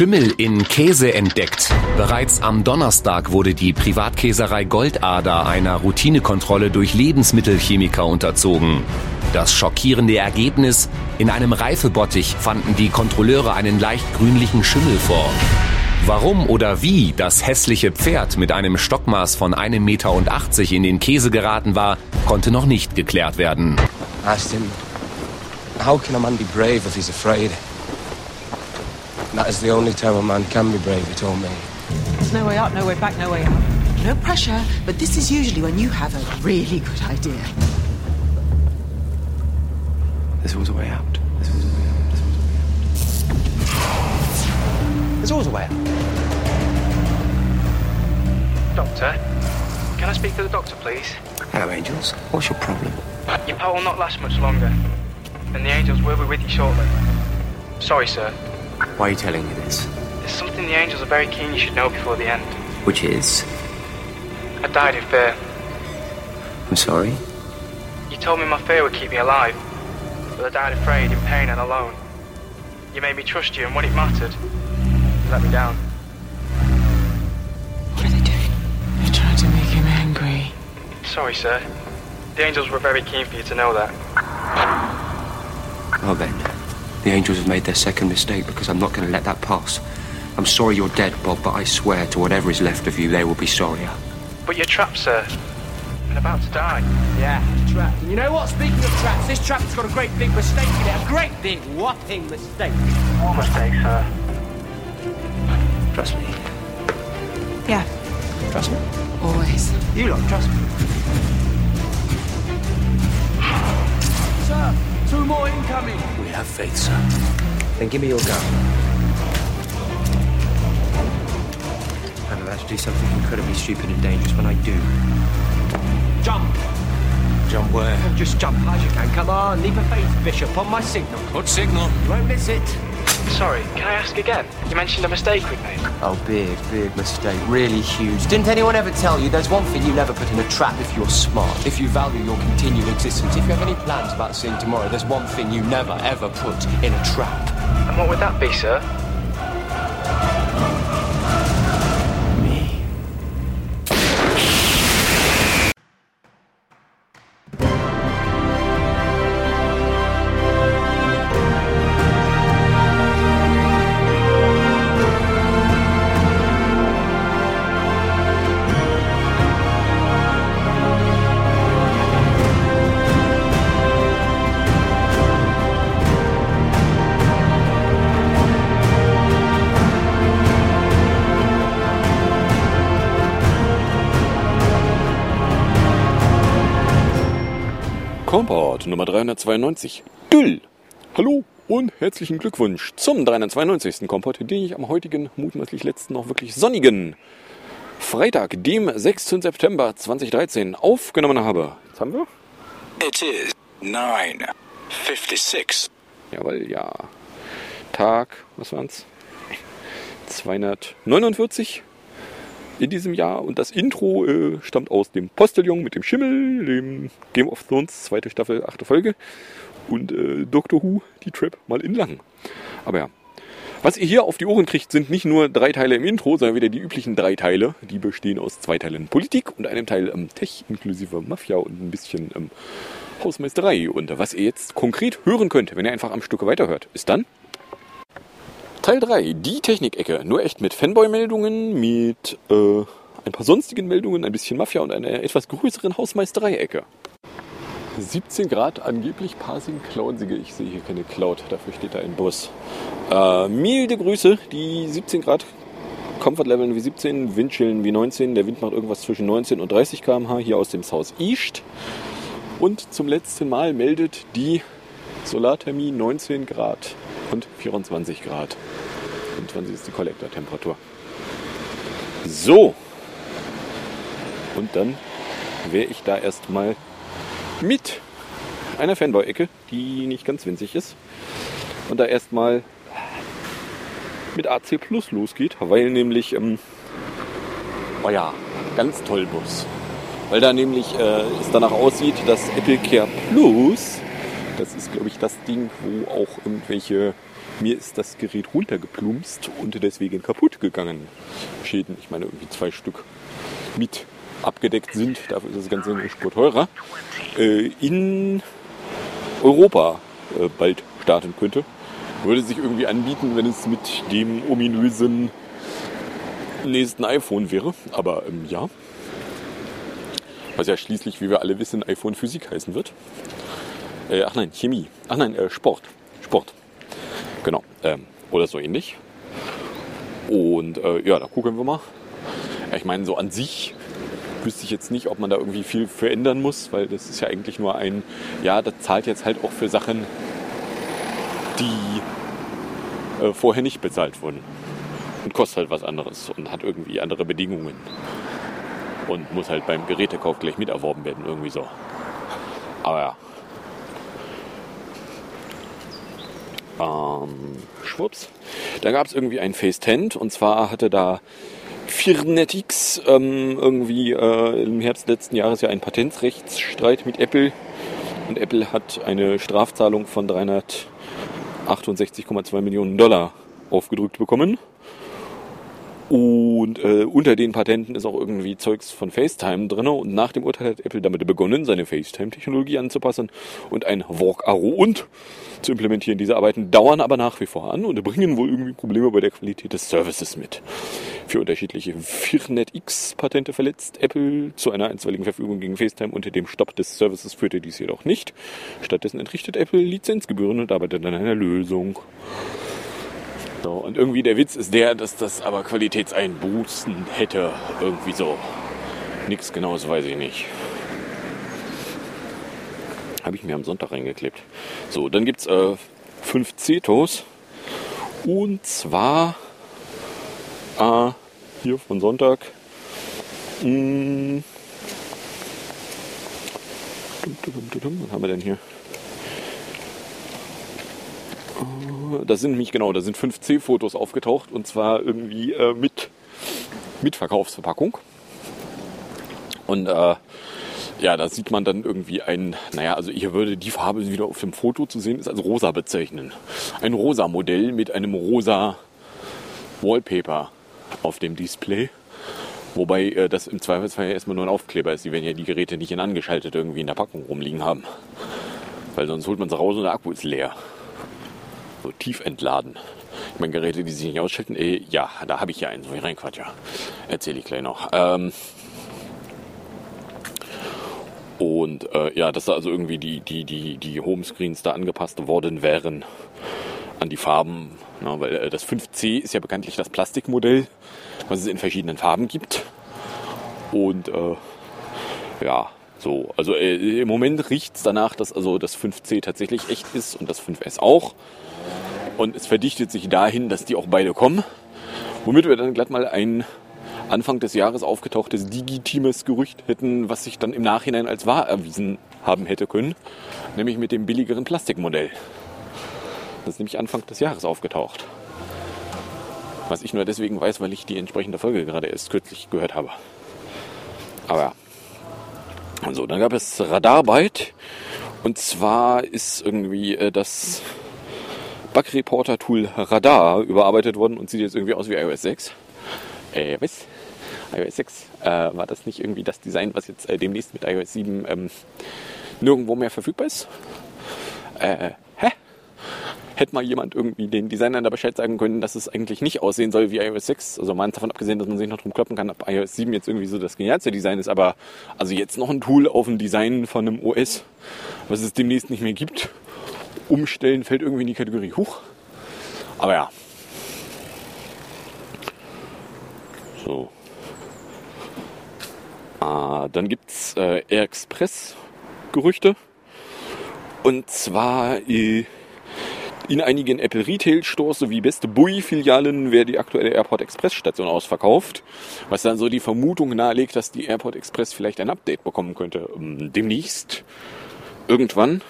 Schimmel in Käse entdeckt. Bereits am Donnerstag wurde die Privatkäserei Goldader einer Routinekontrolle durch Lebensmittelchemiker unterzogen. Das schockierende Ergebnis: In einem Reifebottich fanden die Kontrolleure einen leicht grünlichen Schimmel vor. Warum oder wie das hässliche Pferd mit einem Stockmaß von 1,80 Meter in den Käse geraten war, konnte noch nicht geklärt werden. Asked him, how can a man be brave if he's afraid? That is the only time a man can be brave, he told me. There's no way up, no way back, no way out. No pressure, but this is usually when you have a really good idea. There's always a way out. There's always a way out. Doctor, can I speak to the doctor, please? Hello, Angels. What's your problem? Your power will not last much longer, and the angels will be with you shortly. Sorry, sir. Why are you telling me this? There's something the angels are very keen you should know before the end. Which is? I died in fear. I'm sorry? You told me my fear would keep me alive, but I died afraid, in pain and alone. You made me trust you, and when it mattered, you let me down. What are they doing? They're trying to make him angry. Sorry, sir. The angels were very keen for you to know that. Well then, the angels have made their second mistake because I'm not going to let that pass. I'm sorry you're dead, Bob, but I swear to whatever is left of you, they will be sorrier. But you're trapped, sir, and about to die. Yeah, trapped. And you know what? Speaking of traps, this trap's got a great big mistake in it. A great big whopping mistake. What mistake, sir? Trust me. Yeah, Trust me. always. You lot, trust me. Sir, 2 more incoming. We have faith, sir. Then give me your gun. I'm about to do something incredibly stupid and dangerous. When I do, Jump. jump where? Just jump high as you can. Come on, leap of faith, Bishop, on my signal. What signal? You won't miss it. Sorry, can I ask again? You mentioned a mistake we've made. Oh, big mistake. Really huge. Didn't anyone ever tell you there's one thing you never put in a trap if you're smart, if you value your continued existence, if you have any plans about seeing tomorrow, there's one thing you never, ever put in a trap. And what would that be, sir? Me. Kompott Nummer 392. Düll! Hallo und herzlichen Glückwunsch zum 392. Kompott, den ich am heutigen, mutmaßlich letzten, noch wirklich sonnigen Freitag, dem 6. September 2013 aufgenommen habe. Jetzt haben wir? It is 9:56. Jawohl, ja. Tag, was waren's? 249 in diesem Jahr. Und das Intro stammt aus dem Postillon mit dem Schimmel, dem Game of Thrones, 2. Staffel, 8. Folge. Und Doctor Who, die Trap mal in lang. Aber ja. Was ihr hier auf die Ohren kriegt, sind nicht nur 3 Teile im Intro, sondern wieder die üblichen 3 Teile. Die bestehen aus 2 Teilen Politik und einem Teil Tech inklusive Mafia und ein bisschen Hausmeisterei. Und was ihr jetzt konkret hören könnt, wenn ihr einfach am Stück weiterhört, ist dann Teil 3, die Technikecke. Nur echt mit Fanboy-Meldungen, mit ein paar sonstigen Meldungen, ein bisschen Mafia und einer etwas größeren Hausmeisterei-Ecke. 17 Grad, angeblich Parsing Cloud-Siege. Ich sehe hier keine Cloud, dafür steht da ein Bus. Milde Grüße, die 17 Grad, Comfort-Level wie 17, Windchillen wie 19. Der Wind macht irgendwas zwischen 19 und 30 km/h hier aus dem South East. Und zum letzten Mal meldet die Solarthermie 19 Grad und 24 Grad. Und 20 ist die Kollektortemperatur. So. Und dann wäre ich da erstmal mit einer Fanboy-Ecke, die nicht ganz winzig ist. Und da erstmal mit AC Plus losgeht, weil nämlich, oh ja, ganz toll Bus. Weil da nämlich es danach aussieht, dass Apple Care Plus, das ist glaube ich das Ding, wo auch irgendwelche mir ist das Gerät runtergeplumpst und deswegen kaputt gegangen. Schäden, ich meine irgendwie 2 Stück mit abgedeckt sind, dafür ist das Ganze eine Spur teurer, in Europa bald starten könnte. Würde sich irgendwie anbieten, wenn es mit dem ominösen nächsten iPhone wäre, aber ja. Was ja schließlich, wie wir alle wissen, iPhone Physik heißen wird. Chemie. Sport. Genau. Oder so ähnlich. Und ja, da gucken wir mal. Ja, ich meine, so an sich wüsste ich jetzt nicht, ob man da irgendwie viel verändern muss, weil das ist ja eigentlich nur das zahlt jetzt halt auch für Sachen, die vorher nicht bezahlt wurden. Und kostet halt was anderes und hat irgendwie andere Bedingungen. Und muss halt beim Gerätekauf gleich mit erworben werden, irgendwie so. Aber ja. Schwupps. Da gab es irgendwie ein Face10 und zwar hatte da Firnetics irgendwie im Herbst letzten Jahres ja einen Patentrechtsstreit mit Apple. Und Apple hat eine Strafzahlung von $368,2 Millionen aufgedrückt bekommen. Und unter den Patenten ist auch irgendwie Zeugs von FaceTime drin. Und nach dem Urteil hat Apple damit begonnen, seine FaceTime-Technologie anzupassen und ein Walk-Around zu implementieren. Diese Arbeiten dauern aber nach wie vor an und bringen wohl irgendwie Probleme bei der Qualität des Services mit. Für unterschiedliche FirnetX-Patente verletzt Apple zu einer einstweiligen Verfügung gegen FaceTime unter dem Stopp des Services führte dies jedoch nicht. Stattdessen entrichtet Apple Lizenzgebühren und arbeitet an einer Lösung. So, und irgendwie der Witz ist der, dass das aber Qualitätseinbußen hätte. Irgendwie so. Nix Genaues weiß ich nicht. Habe ich mir am Sonntag reingeklebt. So, dann gibt's 5 Cetos. Und zwar hier von Sonntag. Was haben wir denn hier? Das sind nämlich da sind 5 C-Fotos aufgetaucht und zwar irgendwie mit Verkaufsverpackung. Und ja, da sieht man dann irgendwie also hier würde die Farbe, die wieder auf dem Foto zu sehen ist, als rosa bezeichnen. Ein rosa Modell mit einem rosa Wallpaper auf dem Display. Wobei das im Zweifelsfall ja erstmal nur ein Aufkleber ist. Die werden ja die Geräte nicht angeschaltet irgendwie in der Packung rumliegen haben. Weil sonst holt man sie raus und der Akku ist leer. So tief entladen. Ich meine, Geräte, die sich nicht ausschalten, ja, da habe ich ja einen, so wie Reinquatsch, ja. Erzähle ich gleich noch. Und ja, dass da also irgendwie die Homescreens da angepasst worden wären an die Farben. Na, weil das 5C ist ja bekanntlich das Plastikmodell, was es in verschiedenen Farben gibt. Und ja, so. Also im Moment riecht es danach, dass also das 5C tatsächlich echt ist und das 5S auch. Und es verdichtet sich dahin, dass die auch beide kommen. Womit wir dann glatt mal ein Anfang des Jahres aufgetauchtes digitimes Gerücht hätten, was sich dann im Nachhinein als wahr erwiesen haben hätte können. Nämlich mit dem billigeren Plastikmodell. Das ist nämlich Anfang des Jahres aufgetaucht. Was ich nur deswegen weiß, weil ich die entsprechende Folge gerade erst kürzlich gehört habe. Aber ja. Also, dann gab es Radarbyte. Und zwar ist irgendwie das Bug-Reporter-Tool Radar überarbeitet worden und sieht jetzt irgendwie aus wie iOS 6. Was? iOS 6? War das nicht irgendwie das Design, was jetzt demnächst mit iOS 7 nirgendwo mehr verfügbar ist? Hätte mal jemand irgendwie den Designern da Bescheid sagen können, dass es eigentlich nicht aussehen soll wie iOS 6. Also mal davon abgesehen, dass man sich noch drum kloppen kann, ob iOS 7 jetzt irgendwie so das genialste Design ist. Aber also jetzt noch ein Tool auf ein Design von einem OS, was es demnächst nicht mehr gibt, umstellen, fällt irgendwie in die Kategorie hoch. Aber ja. So. Dann gibt's AirExpress-Gerüchte. Und zwar in einigen Apple Retail Stores sowie Beste Buy Filialen wäre die aktuelle AirPod Express Station ausverkauft, was dann so die Vermutung nahelegt, dass die AirPod Express vielleicht ein Update bekommen könnte demnächst irgendwann.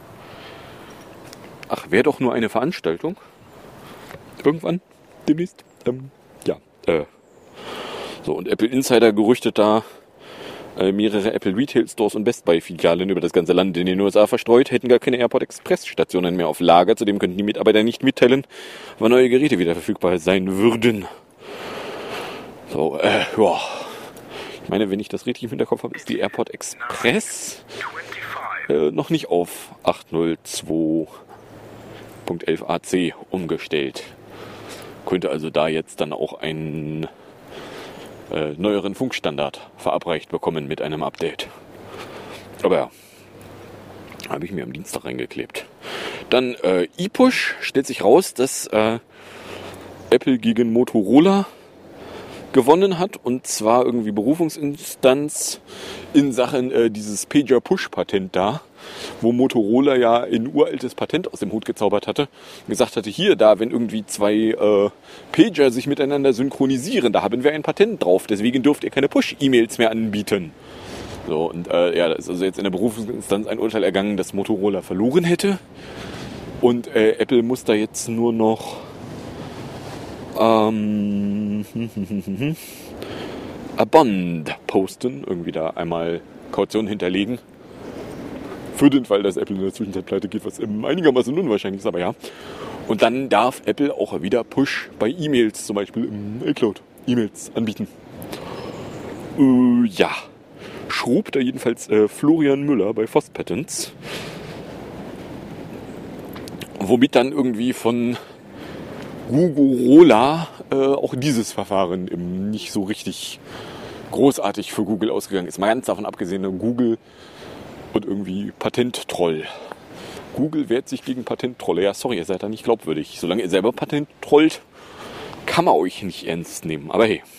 Ach, wäre doch nur eine Veranstaltung. Irgendwann demnächst. Ja. So, und Apple Insider gerüchtet da mehrere Apple Retail Stores und Best Buy Filialen über das ganze Land in den USA verstreut, hätten gar keine AirPod Express Stationen mehr auf Lager. Zudem könnten die Mitarbeiter nicht mitteilen, wann neue Geräte wieder verfügbar sein würden. So, ja. Ich meine, wenn ich das richtig im Hinterkopf habe, ist die AirPod Express noch nicht auf 802.11ac umgestellt. Könnte also da jetzt dann auch einen neueren Funkstandard verabreicht bekommen mit einem Update. Aber ja, habe ich mir am Dienstag reingeklebt. Dann ePush, stellt sich raus, dass Apple gegen Motorola gewonnen hat, und zwar irgendwie Berufungsinstanz in Sachen dieses Pager-Push-Patent da, wo Motorola ja ein uraltes Patent aus dem Hut gezaubert hatte und gesagt hatte, hier, da, wenn irgendwie zwei Pager sich miteinander synchronisieren, da haben wir ein Patent drauf, deswegen dürft ihr keine Push-E-Mails mehr anbieten. So, und ja, da ist also jetzt in der Berufungsinstanz ein Urteil ergangen, dass Motorola verloren hätte, und Apple muss da jetzt nur noch a Bond posten, irgendwie da einmal Kaution hinterlegen. Für den Fall, dass Apple in der Zwischenzeit pleite geht, was einigermaßen unwahrscheinlich ist, aber ja. Und dann darf Apple auch wieder Push bei E-Mails, zum Beispiel im iCloud, E-Mails anbieten. Ja. Schrub da jedenfalls Florian Müller bei Voss Patents. Womit dann irgendwie von Google auch dieses Verfahren nicht so richtig großartig für Google ausgegangen ist. Mal ganz davon abgesehen, Google und irgendwie Patenttroll. Google wehrt sich gegen Patenttrolle. Ja, sorry, ihr seid da nicht glaubwürdig. Solange ihr selber Patent trollt, kann man euch nicht ernst nehmen. Aber hey.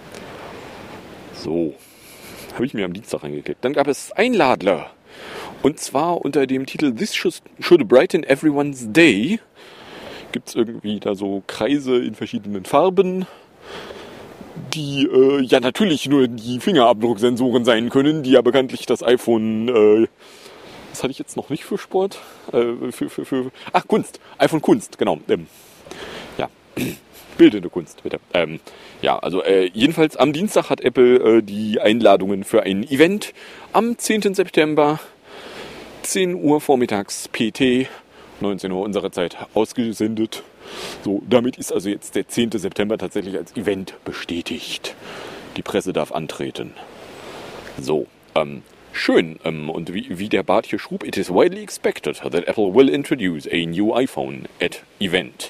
So. Habe ich mir am Dienstag reingeklickt. Dann gab es Einladler. Und zwar unter dem Titel This should brighten everyone's day. Gibt es irgendwie da so Kreise in verschiedenen Farben, die ja natürlich nur die Fingerabdrucksensoren sein können, die ja bekanntlich das iPhone, was hatte ich jetzt noch nicht für Sport? Kunst. iPhone Kunst, genau. Ja, bildende Kunst, bitte. Ja, also jedenfalls am Dienstag hat Apple die Einladungen für ein Event am 10. September, 10 Uhr vormittags PT, 19 Uhr unserer Zeit ausgesendet. So, damit ist also jetzt der 10. September tatsächlich als Event bestätigt. Die Presse darf antreten. So, schön. Und wie der Bart hier schrub, it is widely expected that Apple will introduce a new iPhone at event.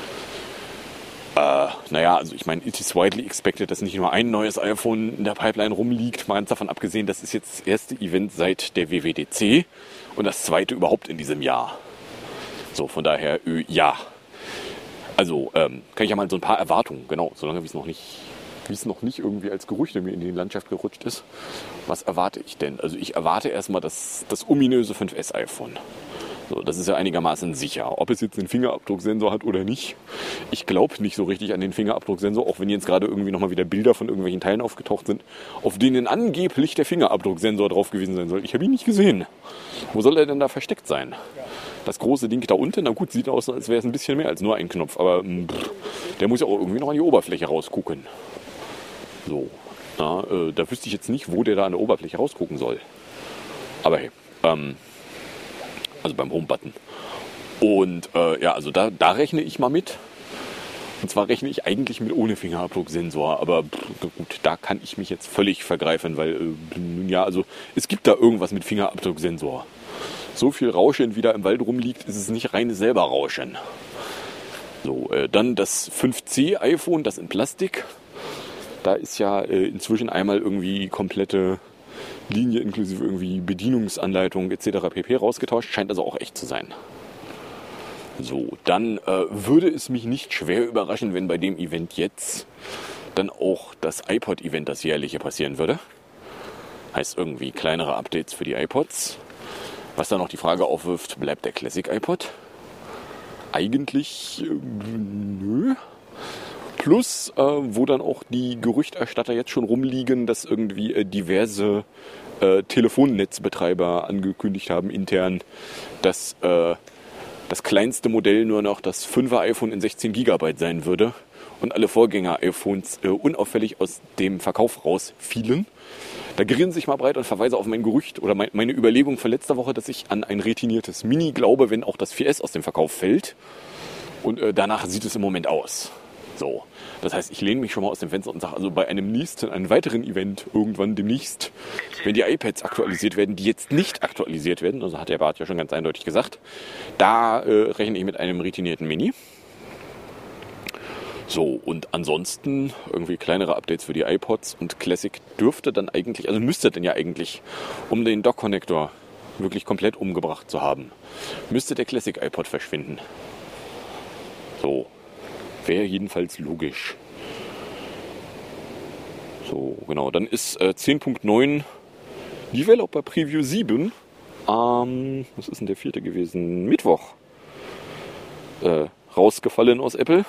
Naja, also ich meine, it is widely expected, dass nicht nur ein neues iPhone in der Pipeline rumliegt, mal ganz davon abgesehen, das ist jetzt das erste Event seit der WWDC und das zweite überhaupt in diesem Jahr. So, von daher, ja. Also, kann ich ja mal so ein paar Erwartungen, genau, solange wie es noch nicht irgendwie als Gerücht mir in die Landschaft gerutscht ist. Was erwarte ich denn? Also ich erwarte erstmal das ominöse 5S iPhone. So, das ist ja einigermaßen sicher. Ob es jetzt den Fingerabdrucksensor hat oder nicht, ich glaube nicht so richtig an den Fingerabdrucksensor, auch wenn jetzt gerade irgendwie nochmal wieder Bilder von irgendwelchen Teilen aufgetaucht sind, auf denen angeblich der Fingerabdrucksensor drauf gewesen sein soll. Ich habe ihn nicht gesehen. Wo soll er denn da versteckt sein? Das große Ding da unten, na gut, sieht aus, als wäre es ein bisschen mehr als nur ein Knopf, aber der muss ja auch irgendwie noch an die Oberfläche rausgucken. So, na, da wüsste ich jetzt nicht, wo der da an der Oberfläche rausgucken soll. Aber hey, also beim Home-Button. Und ja, also da rechne ich mal mit. Und zwar rechne ich eigentlich mit ohne Fingerabdrucksensor, aber gut, da kann ich mich jetzt völlig vergreifen, weil, ja, also es gibt da irgendwas mit Fingerabdrucksensor. So viel Rauschen, wie da im Wald rumliegt, ist es nicht reines selber Rauschen. So, dann das 5C iPhone, das in Plastik. Da ist ja inzwischen einmal irgendwie komplette Linie inklusive irgendwie Bedienungsanleitung etc. pp. Rausgetauscht. Scheint also auch echt zu sein. So, dann würde es mich nicht schwer überraschen, wenn bei dem Event jetzt dann auch das iPod-Event, das jährliche, passieren würde. Heißt irgendwie kleinere Updates für die iPods. Was dann noch die Frage aufwirft, bleibt der Classic iPod? Eigentlich nö. Plus, wo dann auch die Gerüchterstatter jetzt schon rumliegen, dass irgendwie diverse Telefonnetzbetreiber angekündigt haben intern, dass das kleinste Modell nur noch das 5er iPhone in 16 GB sein würde und alle Vorgänger-iPhones unauffällig aus dem Verkauf rausfielen. Da grinse ich mal breit und verweise auf mein Gerücht oder meine Überlegung von letzter Woche, dass ich an ein retiniertes Mini glaube, wenn auch das 4S aus dem Verkauf fällt. Und danach sieht es im Moment aus. So, das heißt, ich lehne mich schon mal aus dem Fenster und sage, also bei einem weiteren Event irgendwann demnächst, wenn die iPads aktualisiert werden, die jetzt nicht aktualisiert werden, also hat der Bart ja schon ganz eindeutig gesagt, da rechne ich mit einem retinierten Mini. So, und ansonsten irgendwie kleinere Updates für die iPods und Classic dürfte dann eigentlich, also müsste dann ja eigentlich, um den Dock-Connector wirklich komplett umgebracht zu haben, müsste der Classic iPod verschwinden. So. Wäre jedenfalls logisch. So, genau. Dann ist 10.9 Developer Preview 7 was ist denn der 4. gewesen? Mittwoch. Rausgefallen aus Apple.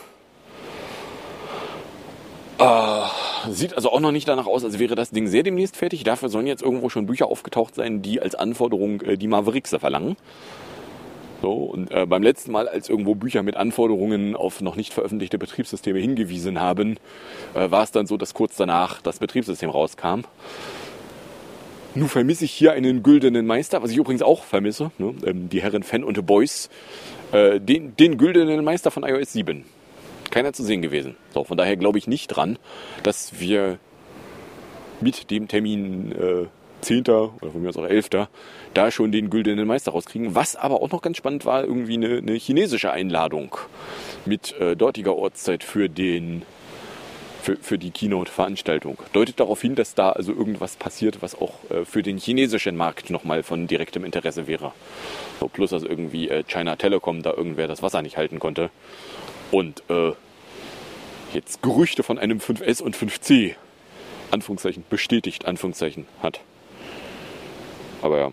Sieht also auch noch nicht danach aus, als wäre das Ding sehr demnächst fertig. Dafür sollen jetzt irgendwo schon Bücher aufgetaucht sein, die als Anforderung die Mavericks verlangen. So, und beim letzten Mal, als irgendwo Bücher mit Anforderungen auf noch nicht veröffentlichte Betriebssysteme hingewiesen haben, war es dann so, dass kurz danach das Betriebssystem rauskam. Nun vermisse ich hier einen güldenen Meister, was ich übrigens auch vermisse, ne? Die Herren Fan und Boys, den güldenen Meister von iOS 7. Keiner zu sehen gewesen. So, von daher glaube ich nicht dran, dass wir mit dem Termin 10. oder von mir aus auch 11. da schon den güldenen Meister rauskriegen. Was aber auch noch ganz spannend war, irgendwie eine chinesische Einladung mit dortiger Ortszeit für die Keynote-Veranstaltung. Deutet darauf hin, dass da also irgendwas passiert, was auch für den chinesischen Markt nochmal von direktem Interesse wäre. So, plus dass irgendwie China Telecom da irgendwer das Wasser nicht halten konnte. Und jetzt Gerüchte von einem 5S und 5C Anführungszeichen bestätigt, Anführungszeichen hat. Aber ja.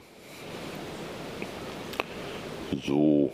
So.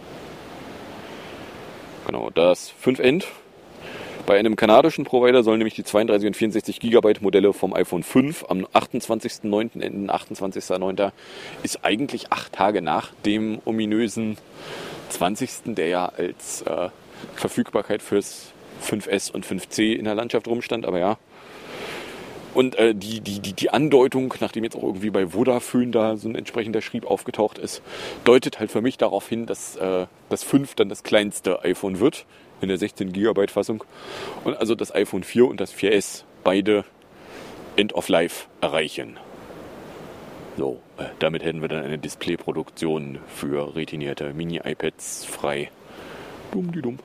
Genau, das 5End. Bei einem kanadischen Provider sollen nämlich die 32 und 64 GB Modelle vom iPhone 5 am 28.09. enden. 28.09. ist eigentlich 8 Tage nach dem ominösen 20., der ja als Verfügbarkeit fürs 5S und 5C in der Landschaft rumstand, aber ja. Und die Andeutung, nachdem jetzt auch irgendwie bei Vodafone da so ein entsprechender Schrieb aufgetaucht ist, deutet halt für mich darauf hin, dass das 5 dann das kleinste iPhone wird, in der 16 GB Fassung. Und also das iPhone 4 und das 4S beide End of Life erreichen. So, damit hätten wir dann eine Displayproduktion für retinierte Mini-iPads frei. Dumm.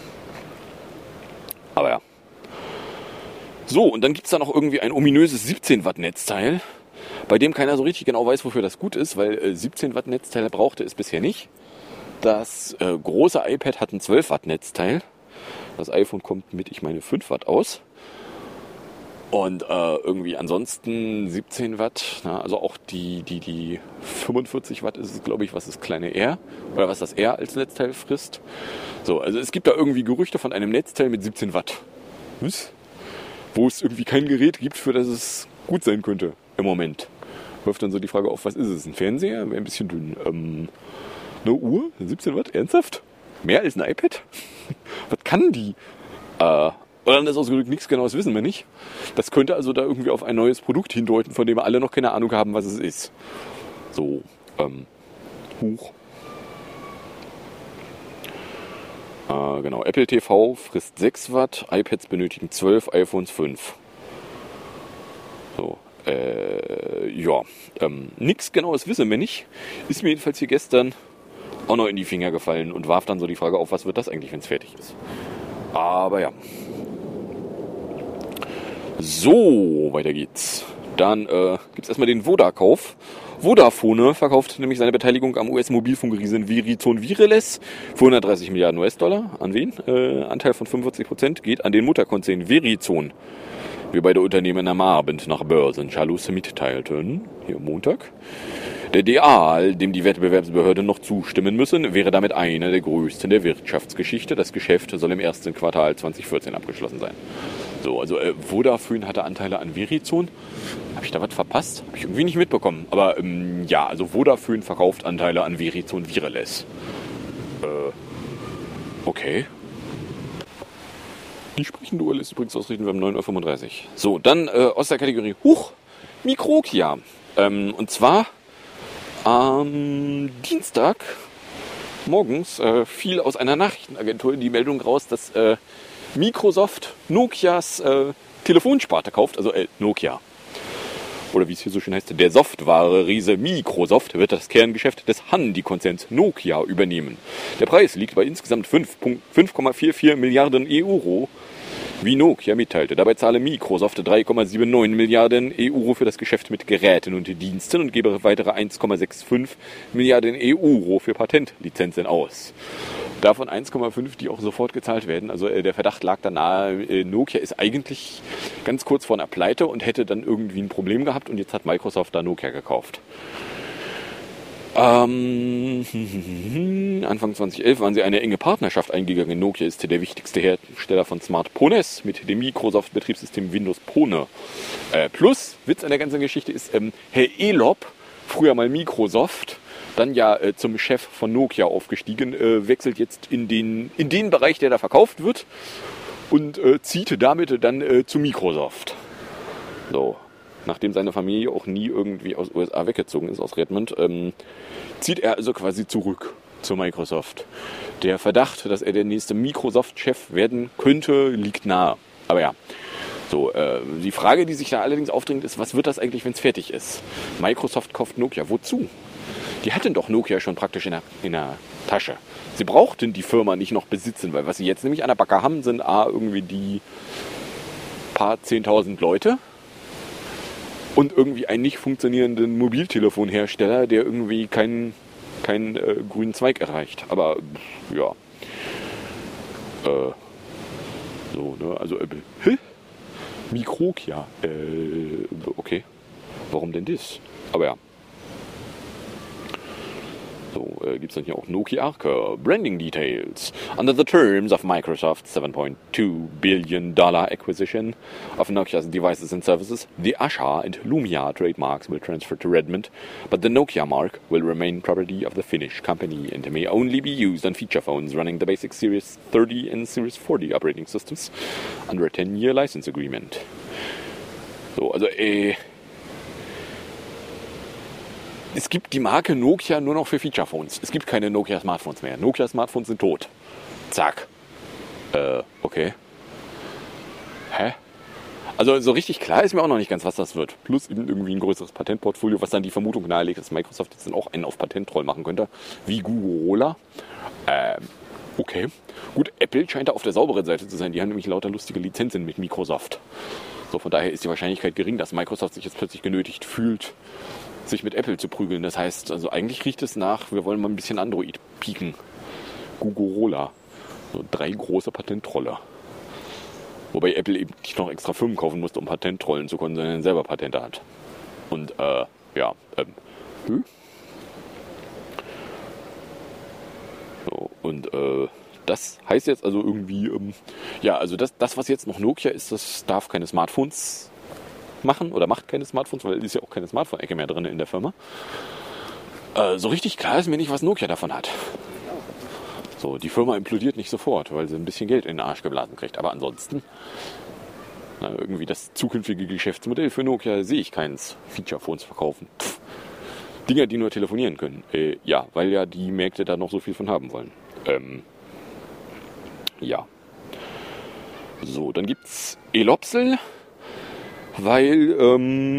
Aber ja. So, und dann gibt es da noch irgendwie ein ominöses 17 Watt Netzteil, bei dem keiner so richtig genau weiß, wofür das gut ist, weil 17 Watt Netzteil brauchte es bisher nicht. Das große iPad hat ein 12 Watt Netzteil. Das iPhone kommt mit, ich meine, 5 Watt aus. Und irgendwie ansonsten 17 Watt, na, also auch die 45 Watt ist es, glaube ich, was das kleine R oder was das R als Netzteil frisst. So, also es gibt da irgendwie Gerüchte von einem Netzteil mit 17 Watt. Was? Wo es irgendwie kein Gerät gibt, für das es gut sein könnte im Moment. Wirft dann so die Frage auf, was ist es? Ein Fernseher? Wäre ein bisschen dünn. Eine Uhr? 17 Watt? Ernsthaft? Mehr als ein iPad? Was kann die? Oder anders ausgedrückt, nichts Genaues wissen wir nicht. Das könnte also da irgendwie auf ein neues Produkt hindeuten, von dem wir alle noch keine Ahnung haben, was es ist. So, genau, Apple TV frisst 6 Watt, iPads benötigen 12, iPhones 5. So, ja, nichts Genaues wissen wir nicht. Ist mir jedenfalls hier gestern auch noch in die Finger gefallen und warf dann so die Frage auf, was wird das eigentlich, wenn es fertig ist. Aber ja. So, weiter geht's. Dann gibt es erstmal den Vodakauf. Vodafone verkauft nämlich seine Beteiligung am US-Mobilfunkriesen Verizon Wireless für 130 Milliarden US-Dollar. An wen? Anteil von 45% geht an den Mutterkonzern Verizon. Wie beide Unternehmen am Abend nach Börsenschalus mitteilten, hier am Montag. Der Deal, dem die Wettbewerbsbehörden noch zustimmen müssen, wäre damit einer der größten der Wirtschaftsgeschichte. Das Geschäft soll im ersten Quartal 2014 abgeschlossen sein. So, also Vodafone hatte Anteile an Verizon. Habe ich da was verpasst? Habe ich irgendwie nicht mitbekommen. Aber ja, also Vodafone verkauft Anteile an Verizon Wireless. Okay. Die sprechende Uhr lässt übrigens ausrichten, wir haben 9.35 Uhr. So, dann aus der Kategorie Microkia. Und zwar am Dienstag morgens fiel aus einer Nachrichtenagentur die Meldung raus, dass Microsoft Nokias Telefonsparte kauft, also Nokia. Oder wie es hier so schön heißt, der Software-Riese Microsoft wird das Kerngeschäft des Handy-Konzerns Nokia übernehmen. Der Preis liegt bei insgesamt 5,44 Milliarden Euro, wie Nokia mitteilte. Dabei zahle Microsoft 3,79 Milliarden Euro für das Geschäft mit Geräten und Diensten und gebe weitere 1,65 Milliarden Euro für Patentlizenzen aus. Davon 1,5, die auch sofort gezahlt werden. Also der Verdacht lag da nahe, Nokia ist eigentlich ganz kurz vor einer Pleite und hätte dann irgendwie ein Problem gehabt und jetzt hat Microsoft da Nokia gekauft. Anfang 2011 waren sie eine enge Partnerschaft eingegangen. Nokia ist der wichtigste Hersteller von Smartphones mit dem Microsoft-Betriebssystem Windows Phone. Plus, Witz an der ganzen Geschichte ist, Herr Elop, früher mal Microsoft, dann ja zum Chef von Nokia aufgestiegen, wechselt jetzt in den Bereich, der da verkauft wird und zieht damit dann zu Microsoft. So. Nachdem seine Familie auch nie irgendwie aus USA weggezogen ist, aus Redmond, zieht er also quasi zurück zu Microsoft. Der Verdacht, dass er der nächste Microsoft-Chef werden könnte, liegt nahe. Aber ja, so, die Frage, die sich da allerdings aufdringt, ist, was wird das eigentlich, wenn es fertig ist? Microsoft kauft Nokia. Wozu? Die hatten doch Nokia schon praktisch in der Tasche. Sie brauchten die Firma nicht noch besitzen, weil was sie jetzt nämlich an der Backe haben, sind irgendwie die paar 10.000 Leute, und irgendwie einen nicht funktionierenden Mobiltelefonhersteller, der irgendwie keinen grünen Zweig erreicht. Aber ja. So, ne? Also, Microkia. Okay. Warum denn das? Aber ja. So, gibt es dann hier auch Nokia Arca. Branding Details. Under the terms of Microsoft's $7.2 billion acquisition of Nokia's devices and services, the Asha and Lumia trademarks will transfer to Redmond, but the Nokia mark will remain property of the Finnish company and may only be used on feature phones running the basic Series 30 and Series 40 operating systems under a 10-year license agreement. So, also, es gibt die Marke Nokia nur noch für Feature-Phones. Es gibt keine Nokia-Smartphones mehr. Nokia-Smartphones sind tot. Zack. Okay. Hä? Also so richtig klar ist mir auch noch nicht ganz, was das wird. Plus eben irgendwie ein größeres Patentportfolio, was dann die Vermutung nahelegt, dass Microsoft jetzt dann auch einen auf Patentroll machen könnte. Wie Google. Okay. Gut, Apple scheint da auf der sauberen Seite zu sein. Die haben nämlich lauter lustige Lizenzen mit Microsoft. So, von daher ist die Wahrscheinlichkeit gering, dass Microsoft sich jetzt plötzlich genötigt fühlt, sich mit Apple zu prügeln. Das heißt, also eigentlich riecht es nach, wir wollen mal ein bisschen Android pieken. Google. So 3 große Patenttrolle. Wobei Apple eben nicht noch extra Firmen kaufen musste, um Patenttrollen zu können, sondern selber Patente hat. Und, So, und, das heißt jetzt also irgendwie, also das, was jetzt noch Nokia ist, das darf keine Smartphones machen oder macht keine Smartphones, weil es ist ja auch keine Smartphone-Ecke mehr drin in der Firma. So richtig klar ist mir nicht, was Nokia davon hat. So, die Firma implodiert nicht sofort, weil sie ein bisschen Geld in den Arsch geblasen kriegt. Aber ansonsten, irgendwie das zukünftige Geschäftsmodell für Nokia sehe ich keins. Feature-Phones verkaufen. Dinger, die nur telefonieren können. Ja, weil ja die Märkte da noch so viel von haben wollen. Ja. So, dann gibt's Elopsel. Weil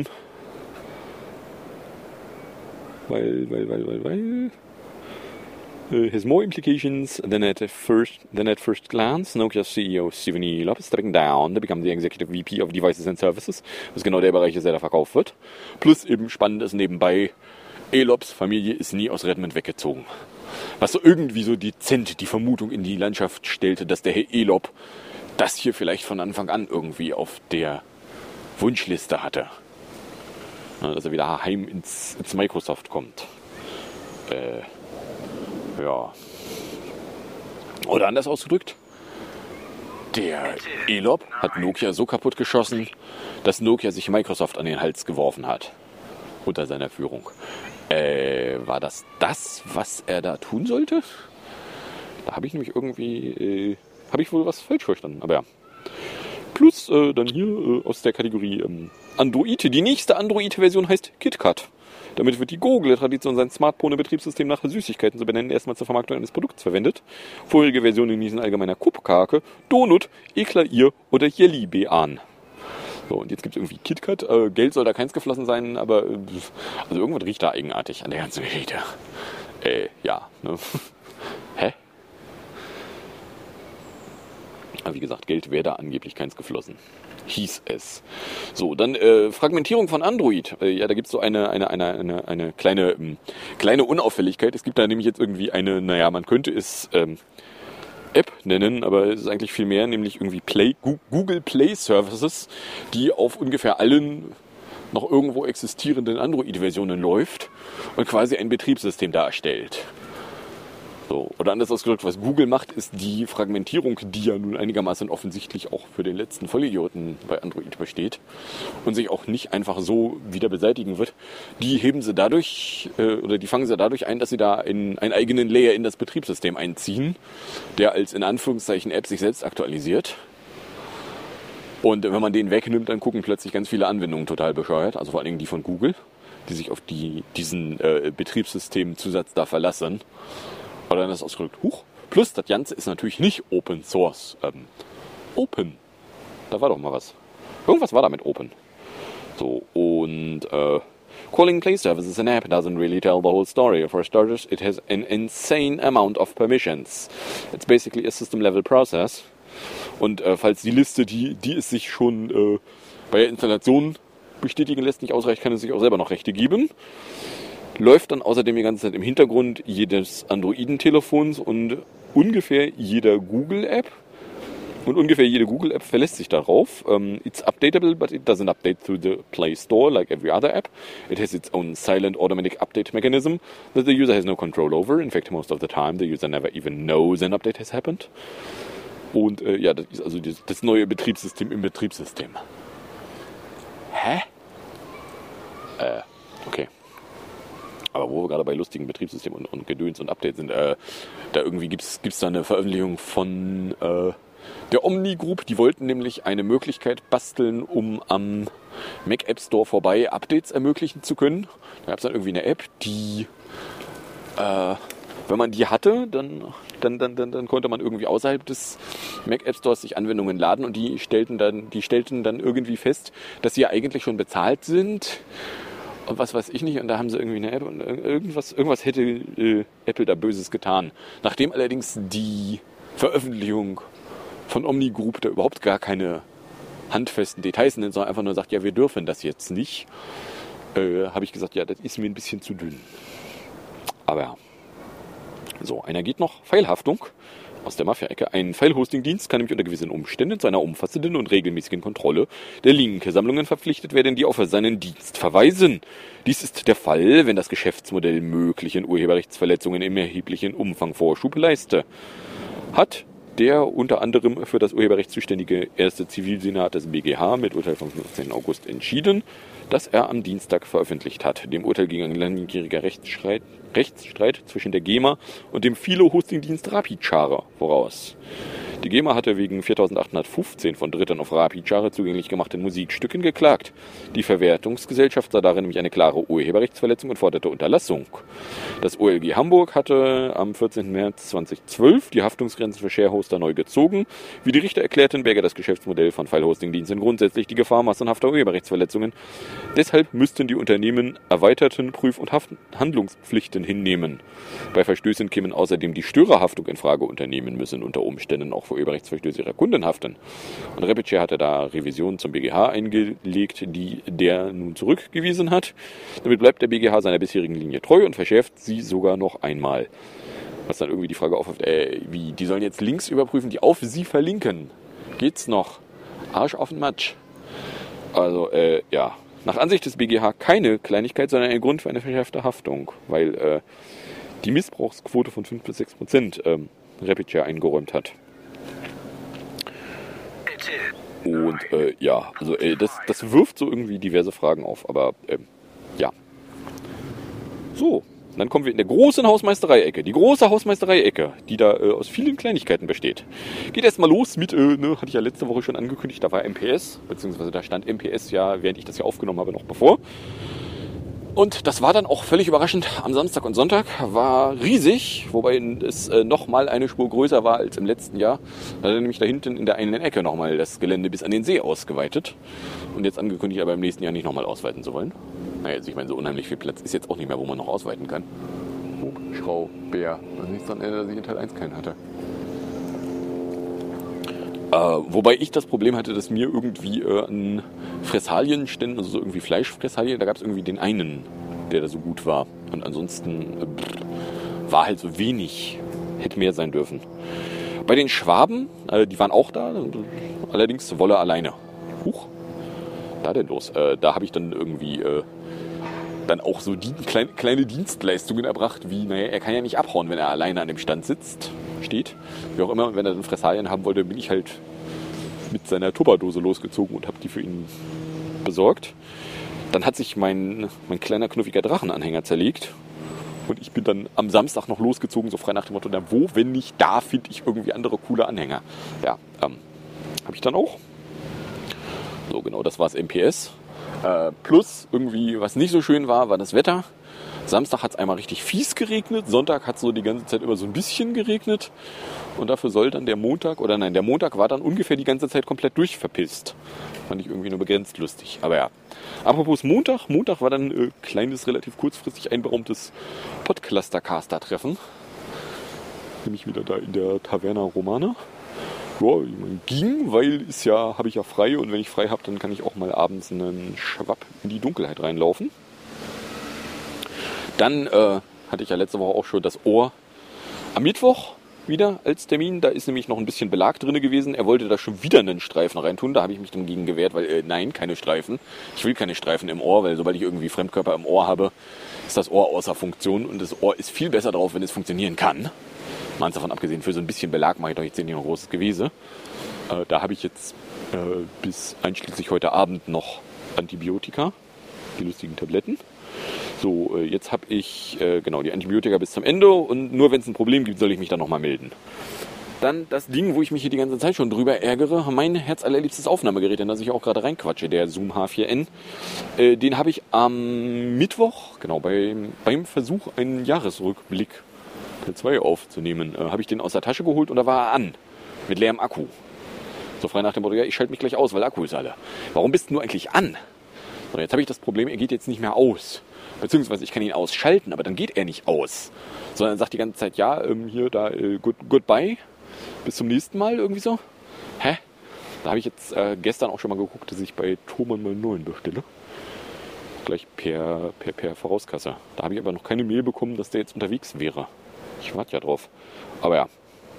has more implications than at first glance. Nokia's CEO Stephen Elop is stepping down to become the Executive VP of Devices and Services, was genau der Bereich ist, der da verkauft wird. Plus eben spannend ist nebenbei, Elops Familie ist nie aus Redmond weggezogen. Was so irgendwie so dezent die Vermutung in die Landschaft stellte, dass der Herr Elop das hier vielleicht von Anfang an irgendwie auf der Wunschliste hatte. Dass er wieder heim ins Microsoft kommt. Ja. Oder anders ausgedrückt, der Elop hat Nokia so kaputt geschossen, dass Nokia sich Microsoft an den Hals geworfen hat. Unter seiner Führung. War das, was er da tun sollte? Da habe ich nämlich irgendwie, habe ich wohl was falsch verstanden. Aber ja. Plus ist dann hier aus der Kategorie Android. Die nächste Android-Version heißt KitKat. Damit wird die Google-Tradition, sein Smartphone-Betriebssystem nach Süßigkeiten zu benennen, erstmal zur Vermarktung eines Produkts verwendet. Vorherige Versionen hießen allgemeiner Kupkake, Donut, Eklair oder Jelly an. So, und jetzt gibt es irgendwie KitKat. Geld soll da keins geflossen sein, aber also irgendwas riecht da eigenartig an der ganzen Geschichte. Ja, ne? Hä? Aber wie gesagt, Geld wäre da angeblich keins geflossen. Hieß es. So, dann Fragmentierung von Android. Ja, da gibt es so eine kleine Unauffälligkeit. Es gibt da nämlich jetzt irgendwie man könnte es App nennen, aber es ist eigentlich viel mehr, nämlich irgendwie Google Play Services, die auf ungefähr allen noch irgendwo existierenden Android-Versionen läuft und quasi ein Betriebssystem darstellt. So, oder anders ausgedrückt, was Google macht, ist die Fragmentierung, die ja nun einigermaßen offensichtlich auch für den letzten Vollidioten bei Android besteht und sich auch nicht einfach so wieder beseitigen wird. Die fangen sie dadurch ein, dass sie da einen eigenen Layer in das Betriebssystem einziehen, der als in Anführungszeichen App sich selbst aktualisiert. Und wenn man den wegnimmt, dann gucken plötzlich ganz viele Anwendungen total bescheuert, also vor allen Dingen die von Google, die sich auf diesen Betriebssystemzusatz da verlassen. Oder dann ist ausgedrückt, plus das Ganze ist natürlich nicht Open Source. Open. Da war doch mal was. Irgendwas war da mit Open. So, und calling Play Services an app doesn't really tell the whole story. For starters, it has an insane amount of permissions. It's basically a system-level process. Und falls die Liste, die es sich schon bei der Installation bestätigen lässt, nicht ausreicht, kann es sich auch selber noch Rechte geben. Läuft dann außerdem die ganze Zeit im Hintergrund jedes Androiden-Telefons und ungefähr jeder Google-App. Und ungefähr jede Google-App verlässt sich darauf. It's updatable, but it doesn't update through the Play Store like every other app. It has its own silent automatic update mechanism that the user has no control over. In fact, most of the time, the user never even knows an update has happened. Und das ist also das neue Betriebssystem im Betriebssystem. Hä? Okay. Aber wo wir gerade bei lustigen Betriebssystemen und Gedöns und Updates sind, da irgendwie gibt's da eine Veröffentlichung von der Omni Group. Die wollten nämlich eine Möglichkeit basteln, um am Mac App Store vorbei Updates ermöglichen zu können. Da gab es dann irgendwie eine App, die, wenn man die hatte, dann konnte man irgendwie außerhalb des Mac App Stores sich Anwendungen laden und die stellten dann irgendwie fest, dass sie ja eigentlich schon bezahlt sind. Und was weiß ich nicht, und da haben sie irgendwie eine App und irgendwas hätte Apple da Böses getan. Nachdem allerdings die Veröffentlichung von Omni Group da überhaupt gar keine handfesten Details nennt, sondern einfach nur sagt, ja, wir dürfen das jetzt nicht, habe ich gesagt, ja, das ist mir ein bisschen zu dünn. Aber ja. So, einer geht noch. Pfeilhaftung aus der Mafia-Ecke. Ein File-Hosting-Dienst kann nämlich unter gewissen Umständen zu einer umfassenden und regelmäßigen Kontrolle der Linke-Sammlungen verpflichtet werden, die auf seinen Dienst verweisen. Dies ist der Fall, wenn das Geschäftsmodell möglichen Urheberrechtsverletzungen im erheblichen Umfang Vorschub leiste. Hat der unter anderem für das Urheberrecht zuständige erste Zivilsenat des BGH mit Urteil vom 15. August entschieden, das er am Dienstag veröffentlicht hat. Dem Urteil ging ein langjähriger Rechtsstreit zwischen der GEMA und dem Philo-Hosting-Dienst Rapichara voraus. Die GEMA hatte wegen 4.815 von Dritten auf Rapichara zugänglich gemachten Musikstücken geklagt. Die Verwertungsgesellschaft sah darin nämlich eine klare Urheberrechtsverletzung und forderte Unterlassung. Das OLG Hamburg hatte am 14. März 2012 die Haftungsgrenzen für Sharehoster neu gezogen. Wie die Richter erklärten, berge das Geschäftsmodell von File-Hosting-Diensten grundsätzlich die Gefahr massenhafter Urheberrechtsverletzungen. Deshalb müssten die Unternehmen erweiterten Prüf- und Handlungspflichten hinnehmen. Bei Verstößen kämen außerdem die Störerhaftung in Frage. Unternehmen müssen unter Umständen auch für Urheberrechtsverstöße ihrer Kunden haften. Und Repice hatte da Revision zum BGH eingelegt, die der nun zurückgewiesen hat. Damit bleibt der BGH seiner bisherigen Linie treu und verschärft sie sogar noch einmal. Was dann irgendwie die Frage aufwirft, wie, die sollen jetzt Links überprüfen, die auf sie verlinken. Geht's noch? Arsch auf den Matsch. Also, ja. Nach Ansicht des BGH keine Kleinigkeit, sondern ein Grund für eine verschärfte Haftung, weil die Missbrauchsquote von 5-6% Repice eingeräumt hat. Und ja, also das wirft so irgendwie diverse Fragen auf, aber ja. So, Und dann kommen wir in der großen Hausmeisterei-Ecke. Die große Hausmeisterei-Ecke, die da aus vielen Kleinigkeiten besteht. Geht erstmal los mit, hatte ich ja letzte Woche schon angekündigt, da war MPS, beziehungsweise da stand MPS ja, während ich das ja aufgenommen habe, noch bevor. Und das war dann auch völlig überraschend am Samstag und Sonntag. War riesig, wobei es nochmal eine Spur größer war als im letzten Jahr. Da hat er nämlich da hinten in der einen Ecke nochmal das Gelände bis an den See ausgeweitet. Und jetzt angekündigt, aber im nächsten Jahr nicht nochmal ausweiten zu wollen. Naja, also ich meine, so unheimlich viel Platz ist jetzt auch nicht mehr, wo man noch ausweiten kann. Hubschrauber. Was nicht daran erinnert, dass ich in Teil 1 keinen hatte. Wobei ich das Problem hatte, dass mir irgendwie an Fressalienständen, also so irgendwie Fleischfressalien, da gab es irgendwie den einen, der da so gut war. Und ansonsten war halt so wenig, hätte mehr sein dürfen. Bei den Schwaben, die waren auch da, allerdings Wolle alleine. Huch, da denn los? Da habe ich dann irgendwie dann auch so kleine Dienstleistungen erbracht, wie, naja, er kann ja nicht abhauen, wenn er alleine an dem Stand steht. Wie auch immer, und wenn er dann Fressalien haben wollte, bin ich halt mit seiner Tupperdose losgezogen und habe die für ihn besorgt. Dann hat sich mein kleiner knuffiger Drachenanhänger zerlegt und ich bin dann am Samstag noch losgezogen, so frei nach dem Motto, na wo, wenn nicht da, finde ich irgendwie andere coole Anhänger. Ja, habe ich dann auch. So, genau, das war das MPS. Plus, irgendwie, was nicht so schön war das Wetter. Samstag hat es einmal richtig fies geregnet, Sonntag hat es so die ganze Zeit über so ein bisschen geregnet und dafür soll dann der Montag war dann ungefähr die ganze Zeit komplett durchverpisst. Fand ich irgendwie nur begrenzt lustig, aber ja. Apropos Montag war dann ein kleines, relativ kurzfristig einberaumtes Podcluster-Caster-Treffen. Nämlich wieder da in der Taverna Romana. Ja, ging, weil habe ich ja frei und wenn ich frei habe, dann kann ich auch mal abends einen Schwapp in die Dunkelheit reinlaufen. Dann hatte ich ja letzte Woche auch schon das Ohr am Mittwoch wieder als Termin. Da ist nämlich noch ein bisschen Belag drin gewesen. Er wollte da schon wieder einen Streifen reintun. Da habe ich mich dann gegen gewehrt, weil nein, keine Streifen. Ich will keine Streifen im Ohr, weil sobald ich irgendwie Fremdkörper im Ohr habe, ist das Ohr außer Funktion. Und das Ohr ist viel besser drauf, wenn es funktionieren kann. Mal davon abgesehen, für so ein bisschen Belag mache ich doch jetzt nicht noch ein großes Gewese. Da habe ich jetzt bis einschließlich heute Abend noch Antibiotika, die lustigen Tabletten. So, jetzt habe ich die Antibiotika bis zum Ende und nur wenn es ein Problem gibt, soll ich mich dann nochmal melden. Dann das Ding, wo ich mich hier die ganze Zeit schon drüber ärgere, mein herzallerliebstes Aufnahmegerät, in das ich auch gerade reinquatsche, der Zoom H4n. Den habe ich am Mittwoch, genau, beim Versuch, einen Jahresrückblick Teil 2 aufzunehmen, habe ich den aus der Tasche geholt und da war er an, mit leerem Akku. So frei nach dem Motto, ja, ich schalte mich gleich aus, weil Akku ist alle. Warum bist du eigentlich an? So, jetzt habe ich das Problem, er geht jetzt nicht mehr aus. Beziehungsweise ich kann ihn ausschalten, aber dann geht er nicht aus. Sondern sagt die ganze Zeit, ja, goodbye, bis zum nächsten Mal, irgendwie so. Hä? Da habe ich jetzt gestern auch schon mal geguckt, dass ich bei Thomann mal einen neuen bestelle. Gleich per Vorauskasse. Da habe ich aber noch keine Mail bekommen, dass der jetzt unterwegs wäre. Ich warte ja drauf. Aber ja.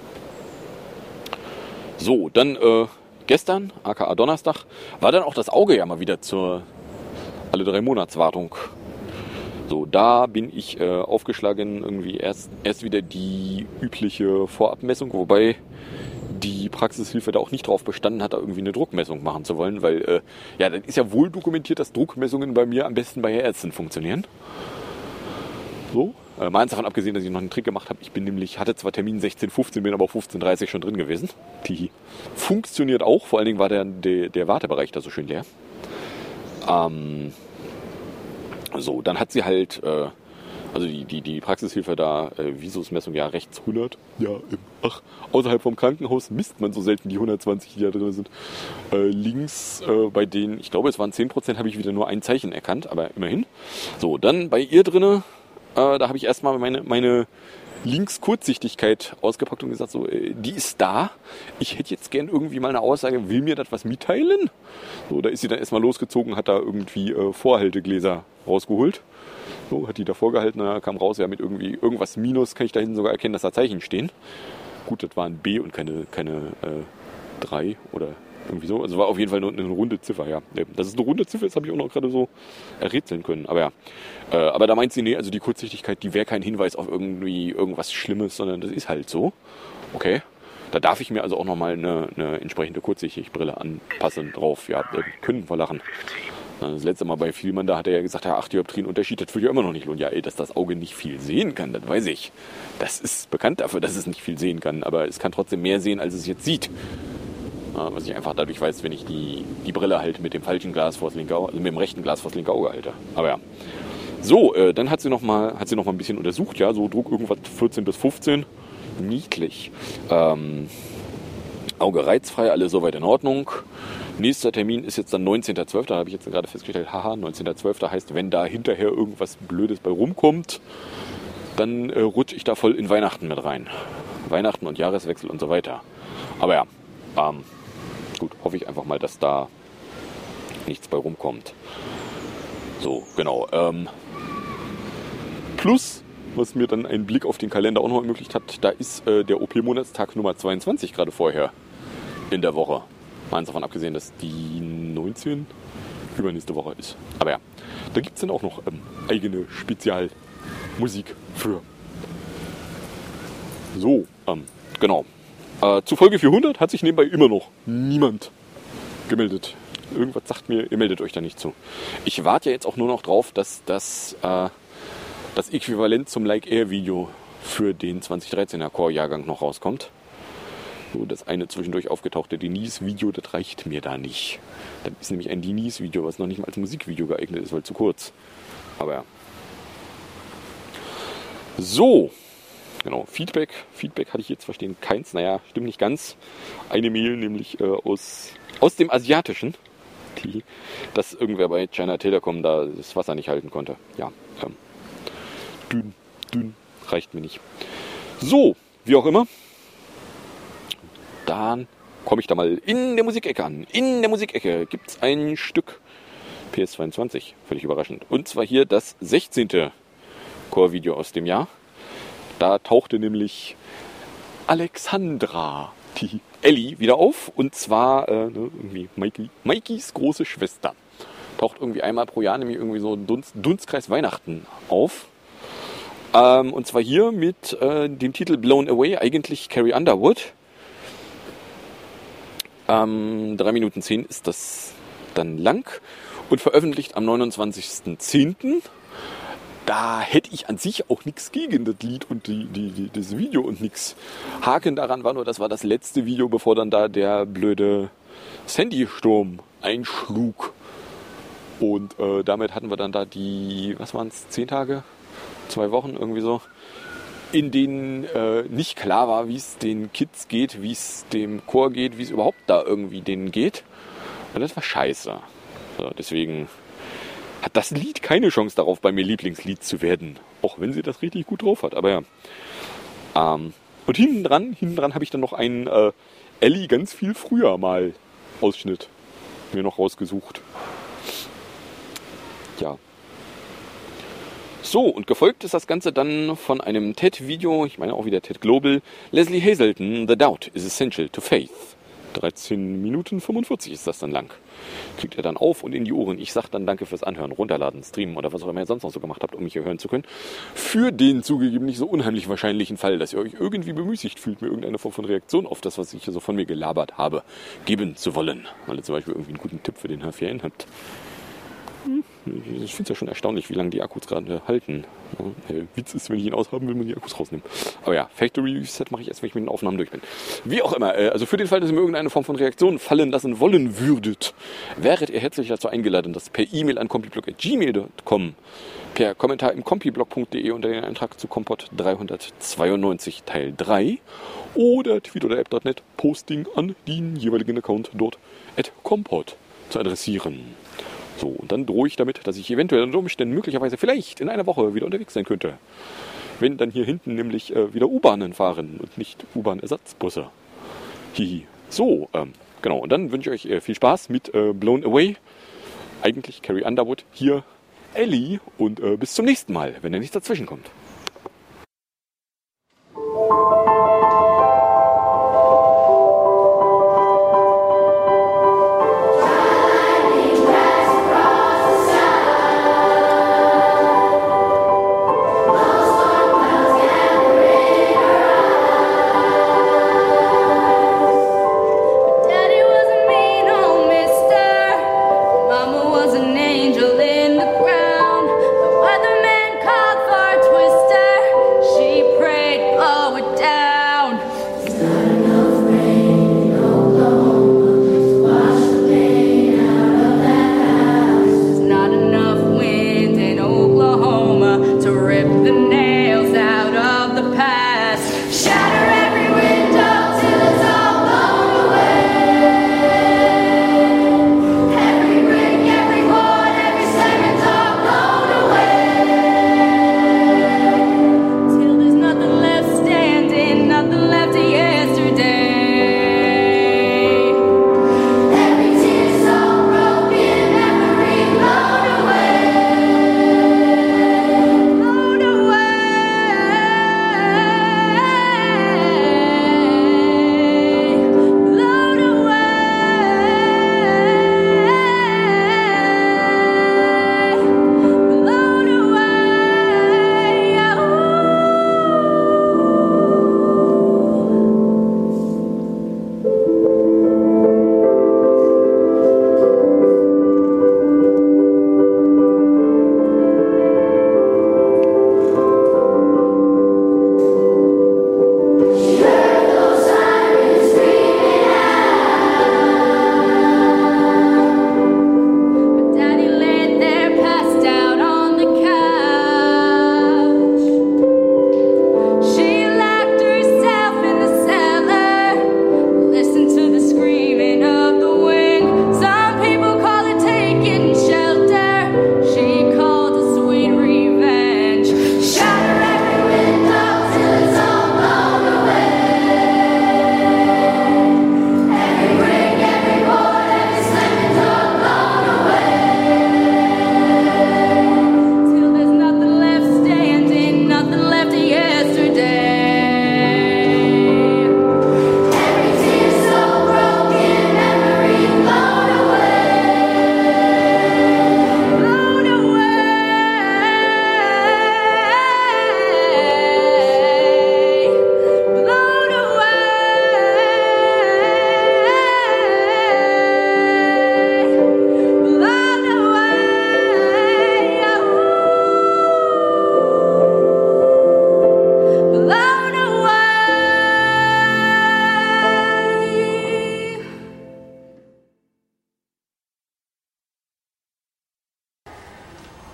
So, dann gestern, aka Donnerstag, war dann auch das Auge ja mal wieder zur alle 3 Monatswartung. So, da bin ich aufgeschlagen, irgendwie erst wieder die übliche Vorabmessung, wobei die Praxishilfe da auch nicht drauf bestanden hat, da irgendwie eine Druckmessung machen zu wollen, weil dann ist ja wohl dokumentiert, dass Druckmessungen bei mir am besten bei Ärzten funktionieren. So, mal eins davon abgesehen, dass ich noch einen Trick gemacht habe. Hatte zwar Termin 16:15, bin aber auf 15:30 schon drin gewesen. Die funktioniert auch, vor allen Dingen war der Wartebereich da so schön leer. So, dann hat sie halt, die Praxishilfe da, Visusmessung, ja, rechts 100. Ja, außerhalb vom Krankenhaus misst man so selten die 120, die da drin sind. Links bei denen, ich glaube, es waren 10%, habe ich wieder nur ein Zeichen erkannt, aber immerhin. So, dann bei ihr drinne, da habe ich erstmal meine Linkskurzsichtigkeit ausgepackt und gesagt, so, die ist da. Ich hätte jetzt gern irgendwie mal eine Aussage, will mir das was mitteilen? So, da ist sie dann erstmal losgezogen, hat da irgendwie Vorhaltegläser rausgeholt. So, hat die da vorgehalten, da kam raus, ja, mit irgendwas Minus kann ich da hinten sogar erkennen, dass da Zeichen stehen. Gut, das war ein B und keine 3 oder irgendwie so. Also war auf jeden Fall nur eine runde Ziffer, ja. Das ist eine runde Ziffer, das habe ich auch noch gerade so errätseln können. Aber ja. Aber da meint sie, nee, also die Kurzsichtigkeit, die wäre kein Hinweis auf irgendwas Schlimmes, sondern das ist halt so. Okay. Da darf ich mir also auch nochmal eine entsprechende Kurzsichtigbrille anpassen drauf. Ja, können wir lachen. Das letzte Mal bei Vielmann, da hat er ja gesagt, ja, 8 Dioptrien Unterschied, das würde ja immer noch nicht lohnen. Ja, dass das Auge nicht viel sehen kann, das weiß ich. Das ist bekannt dafür, dass es nicht viel sehen kann, aber es kann trotzdem mehr sehen, als es jetzt sieht. Ja, was ich einfach dadurch weiß, wenn ich die Brille halt mit dem falschen Glas vors linke Auge, also mit dem rechten Glas vors linke Auge halte. Aber ja. So, dann hat sie noch mal ein bisschen untersucht, ja, so Druck irgendwas 14 bis 15. Niedlich. Auge reizfrei, alles soweit in Ordnung. Nächster Termin ist jetzt dann 19.12. Da habe ich jetzt gerade festgestellt, haha, 19.12. heißt, wenn da hinterher irgendwas Blödes bei rumkommt, dann rutsche ich da voll in Weihnachten mit rein. Weihnachten und Jahreswechsel und so weiter. Aber ja, gut, hoffe ich einfach mal, dass da nichts bei rumkommt. So, genau. Plus, was mir dann einen Blick auf den Kalender auch noch ermöglicht hat, da ist der OP-Monatstag Nummer 22 gerade vorher in der Woche. Mal davon abgesehen, dass die 19 übernächste Woche ist. Aber ja, da gibt es dann auch noch eigene Spezialmusik für. So, genau. Zu Folge 400 hat sich nebenbei immer noch niemand gemeldet. Irgendwas sagt mir, ihr meldet euch da nicht zu. Ich warte ja jetzt auch nur noch drauf, dass das Äquivalent zum Like-Air-Video für den 2013er Core-Jahrgang noch rauskommt. So, das eine zwischendurch aufgetauchte Denise-Video, das reicht mir da nicht. Das ist nämlich ein Denise-Video, was noch nicht mal als Musikvideo geeignet ist, weil zu kurz. Aber ja. So, genau, Feedback hatte ich jetzt verstehen keins. Naja, stimmt nicht ganz. Eine Mail nämlich aus dem Asiatischen, dass irgendwer bei China Telekom da das Wasser nicht halten konnte. Ja, dünn, reicht mir nicht. So, wie auch immer. Dann komme ich da mal in der Musikecke an. In der Musikecke gibt es ein Stück PS22, völlig überraschend. Und zwar hier das 16. Core-Video aus dem Jahr. Da tauchte nämlich Alexandra, die Ellie, wieder auf. Und zwar irgendwie Maikis große Schwester. Taucht irgendwie einmal pro Jahr, nämlich irgendwie so Dunstkreis Weihnachten auf. Und zwar hier mit dem Titel Blown Away, eigentlich Carrie Underwood. 3 Minuten 10 ist das dann lang und veröffentlicht am 29.10. Da hätte ich an sich auch nichts gegen das Lied und das Video und nichts. Haken daran war nur, das war das letzte Video, bevor dann da der blöde Sandy-Sturm einschlug. Und damit hatten wir dann da die, was waren es, 10 Tage? 2 Wochen, irgendwie so. In denen nicht klar war, wie es den Kids geht, wie es dem Chor geht, wie es überhaupt da irgendwie denen geht. Und das war scheiße. So, deswegen hat das Lied keine Chance darauf, bei mir Lieblingslied zu werden. Auch wenn sie das richtig gut drauf hat. Aber ja. Und hinten dran habe ich dann noch einen Ellie ganz viel früher mal Ausschnitt mir noch rausgesucht. Ja. So, und gefolgt ist das Ganze dann von einem TED-Video, ich meine auch wieder TED Global, Leslie Hazelton, The Doubt is Essential to Faith. 13 Minuten 45 ist das dann lang. Kriegt er dann auf und in die Ohren. Ich sage dann danke fürs Anhören, runterladen, streamen oder was auch immer ihr sonst noch so gemacht habt, um mich hier hören zu können. Für den zugegeben nicht so unheimlich wahrscheinlichen Fall, dass ihr euch irgendwie bemüßigt fühlt, mir irgendeine Form von Reaktion auf das, was ich hier so von mir gelabert habe, geben zu wollen. Weil ihr zum Beispiel irgendwie einen guten Tipp für den HFN habt. Ich finde es ja schon erstaunlich, wie lange die Akkus gerade halten. Ja, Witz ist, wenn ich ihn aushaben will, muss ich die Akkus rausnehmen. Aber ja, Factory Reset mache ich erst, wenn ich mit den Aufnahmen durch bin. Wie auch immer, also für den Fall, dass ihr mir irgendeine Form von Reaktion fallen lassen wollen würdet, wäret ihr herzlich dazu eingeladen, das per E-Mail an compiblog@gmail.com, per Kommentar im compiblog.de unter den Eintrag zu Kompott 392 Teil 3 oder tweet oder app.net Posting an den jeweiligen Account dort @kompott zu adressieren. So, und dann drohe ich damit, dass ich eventuell unter Umständen möglicherweise vielleicht in einer Woche wieder unterwegs sein könnte. Wenn dann hier hinten nämlich wieder U-Bahnen fahren und nicht U-Bahn-Ersatzbusse. Hihi. So, genau. Und dann wünsche ich euch viel Spaß mit Blown Away. Eigentlich Carrie Underwood. Hier Ellie. Und bis zum nächsten Mal, wenn da nichts dazwischen kommt. Daddy was a mean old mister. Mama was an angel.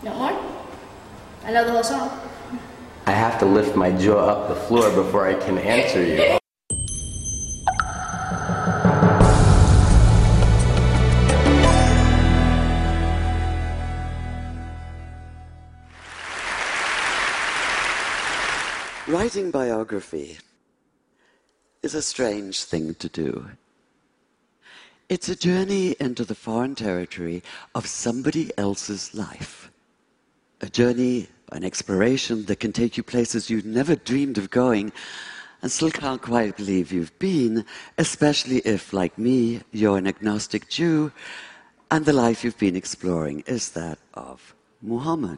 No more? I know the whole song. I have to lift my jaw up the floor before I can answer you. Writing biography is a strange thing to do. It's a journey into the foreign territory of somebody else's life. A journey, an exploration that can take you places you'd never dreamed of going and still can't quite believe you've been, especially if, like me, you're an agnostic Jew and the life you've been exploring is that of Muhammad.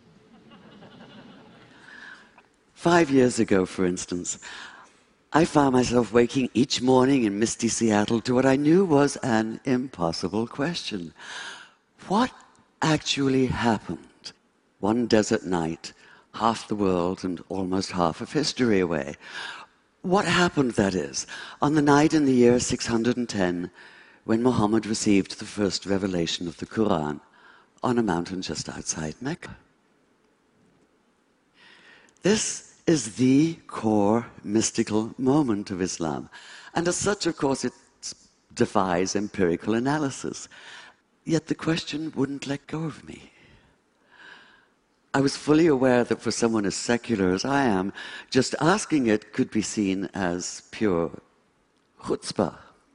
5 years ago, for instance, I found myself waking each morning in misty Seattle to what I knew was an impossible question. What actually happened one desert night, half the world and almost half of history away? What happened, that is, on the night in the year 610 when Muhammad received the first revelation of the Quran on a mountain just outside Mecca? This is the core mystical moment of Islam. And as such, of course, it defies empirical analysis. Yet the question wouldn't let go of me. I was fully aware that for someone as secular as I am, just asking it could be seen as pure chutzpah.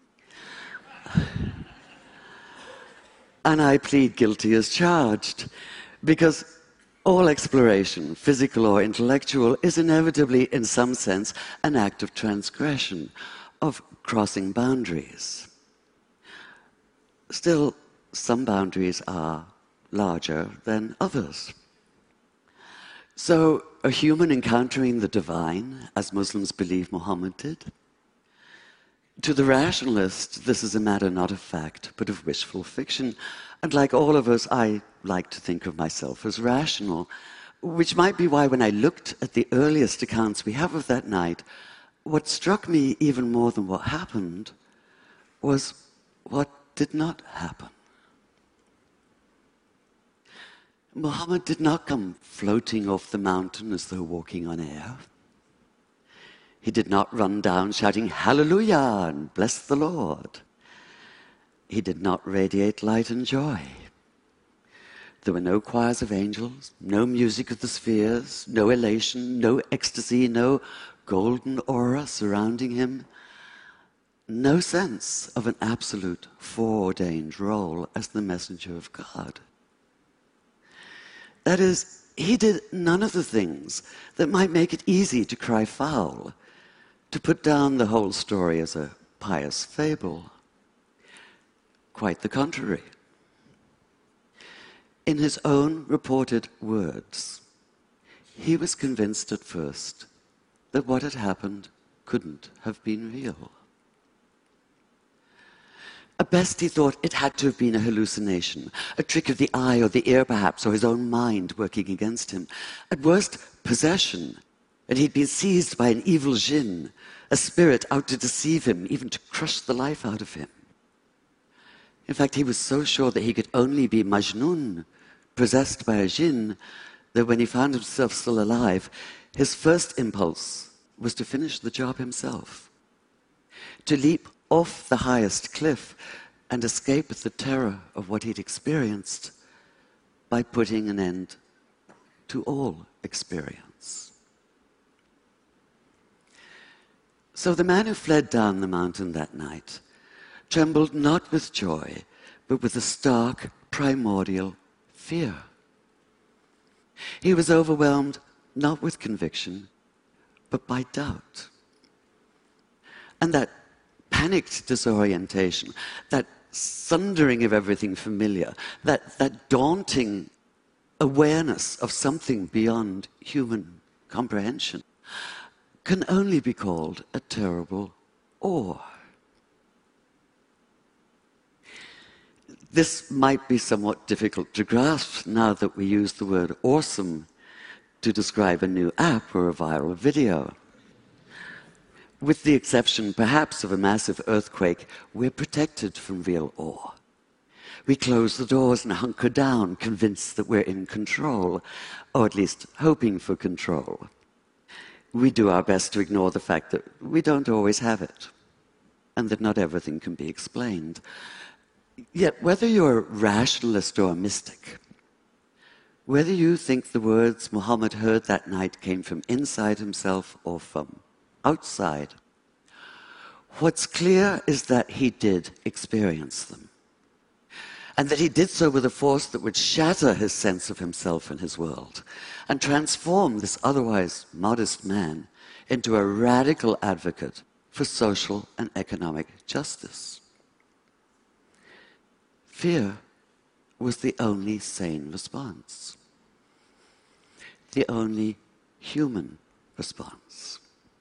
And I plead guilty as charged, because all exploration, physical or intellectual, is inevitably, in some sense, an act of transgression, of crossing boundaries. Still, some boundaries are larger than others. So, a human encountering the divine, as Muslims believe Muhammad did? To the rationalist, this is a matter not of fact, but of wishful fiction. And like all of us, I like to think of myself as rational, which might be why when I looked at the earliest accounts we have of that night, what struck me even more than what happened was what did not happen. Muhammad did not come floating off the mountain as though walking on air. He did not run down shouting, "Hallelujah," and "Bless the Lord." He did not radiate light and joy. There were no choirs of angels, no music of the spheres, no elation, no ecstasy, no golden aura surrounding him, no sense of an absolute foreordained role as the messenger of God. That is, he did none of the things that might make it easy to cry foul, to put down the whole story as a pious fable. Quite the contrary. In his own reported words, he was convinced at first that what had happened couldn't have been real. At best, he thought it had to have been a hallucination, a trick of the eye or the ear perhaps, or his own mind working against him. At worst, possession, and he'd been seized by an evil jinn, a spirit out to deceive him, even to crush the life out of him. In fact, he was so sure that he could only be Majnun, possessed by a jinn, that when he found himself still alive, his first impulse was to finish the job himself, to leap off the highest cliff and escape the terror of what he'd experienced by putting an end to all experience. So the man who fled down the mountain that night trembled not with joy, but with a stark, primordial fear. He was overwhelmed not with conviction, but by doubt. And that panicked disorientation, that sundering of everything familiar, that daunting awareness of something beyond human comprehension, can only be called a terrible awe. This might be somewhat difficult to grasp now that we use the word awesome to describe a new app or a viral video. With the exception, perhaps, of a massive earthquake, we're protected from real awe. We close the doors and hunker down, convinced that we're in control, or at least hoping for control. We do our best to ignore the fact that we don't always have it, and that not everything can be explained. Yet whether you're a rationalist or a mystic, whether you think the words Muhammad heard that night came from inside himself or from outside, what's clear is that he did experience them, and that he did so with a force that would shatter his sense of himself and his world, and transform this otherwise modest man into a radical advocate for social and economic justice. Fear was the only sane response, the only human response.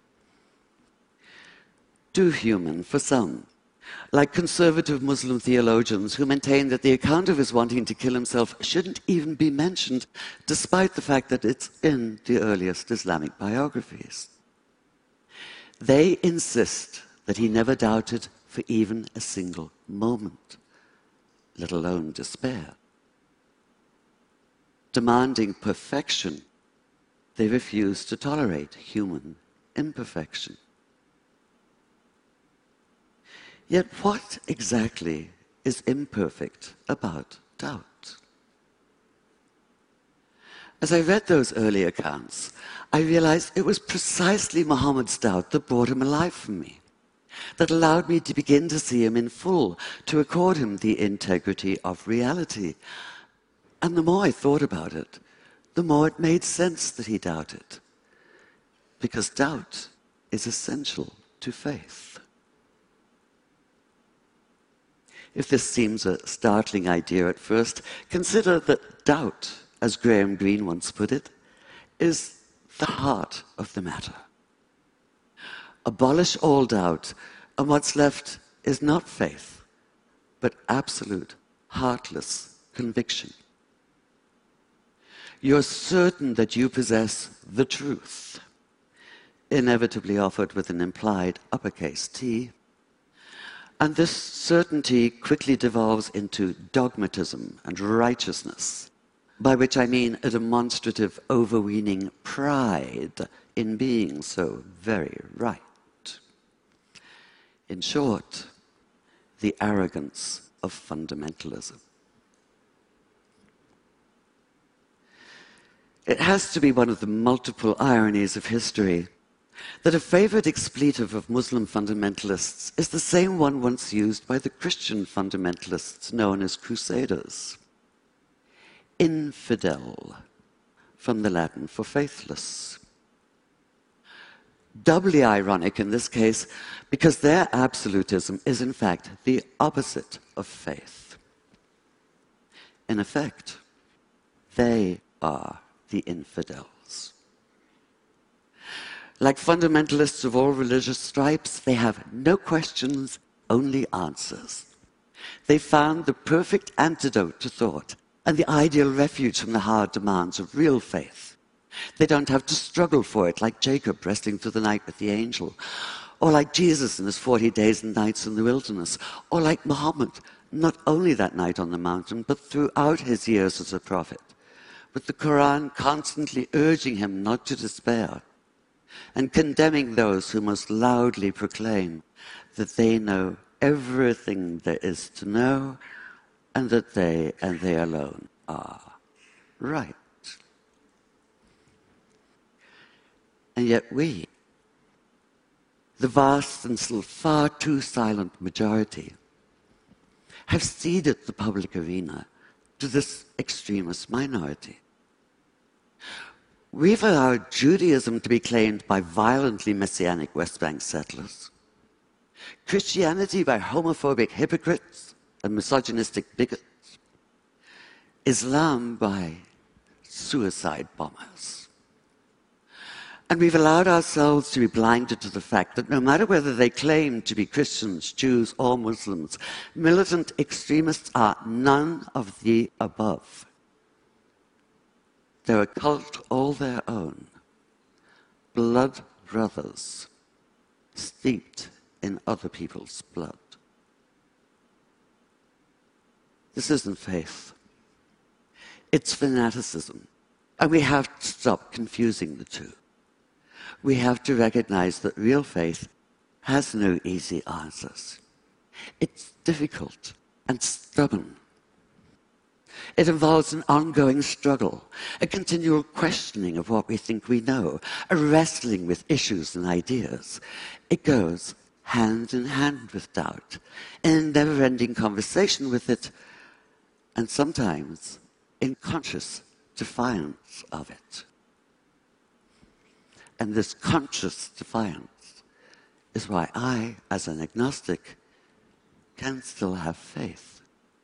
Too human for some, like conservative Muslim theologians who maintain that the account of his wanting to kill himself shouldn't even be mentioned, despite the fact that it's in the earliest Islamic biographies. They insist that he never doubted for even a single moment, let alone despair. Demanding perfection, they refuse to tolerate human imperfection. Yet what exactly is imperfect about doubt? As I read those early accounts, I realized it was precisely Muhammad's doubt that brought him alive for me, that allowed me to begin to see him in full, to accord him the integrity of reality. And the more I thought about it, the more it made sense that he doubted, because doubt is essential to faith. If this seems a startling idea at first, consider that doubt, as Graham Greene once put it, is the heart of the matter. Abolish all doubt, and what's left is not faith, but absolute, heartless conviction. You're certain that you possess the truth, inevitably offered with an implied uppercase T, and this certainty quickly devolves into dogmatism and righteousness, by which I mean a demonstrative overweening pride in being so very right. In short, the arrogance of fundamentalism. It has to be one of the multiple ironies of history that a favorite expletive of Muslim fundamentalists is the same one once used by the Christian fundamentalists known as Crusaders. Infidel, from the Latin for faithless. Doubly ironic in this case because their absolutism is in fact the opposite of faith. In effect, they are the infidels. Like fundamentalists of all religious stripes, they have no questions, only answers. They found the perfect antidote to thought and the ideal refuge from the hard demands of real faith. They don't have to struggle for it like Jacob resting through the night with the angel, or like Jesus in his 40 days and nights in the wilderness, or like Muhammad, not only that night on the mountain, but throughout his years as a prophet, with the Quran constantly urging him not to despair, and condemning those who most loudly proclaim that they know everything there is to know, and that they and they alone are right. And yet we, the vast and still far too silent majority, have ceded the public arena to this extremist minority. We've allowed Judaism to be claimed by violently messianic West Bank settlers, Christianity by homophobic hypocrites and misogynistic bigots, Islam by suicide bombers. And we've allowed ourselves to be blinded to the fact that no matter whether they claim to be Christians, Jews, or Muslims, militant extremists are none of the above. They're a cult all their own, blood brothers, steeped in other people's blood. This isn't faith. It's fanaticism. And we have to stop confusing the two. We have to recognize that real faith has no easy answers. It's difficult and stubborn. It involves an ongoing struggle, a continual questioning of what we think we know, a wrestling with issues and ideas. It goes hand in hand with doubt, in a never-ending conversation with it, and sometimes in conscious defiance of it. And this conscious defiance is why I, as an agnostic, can still have faith.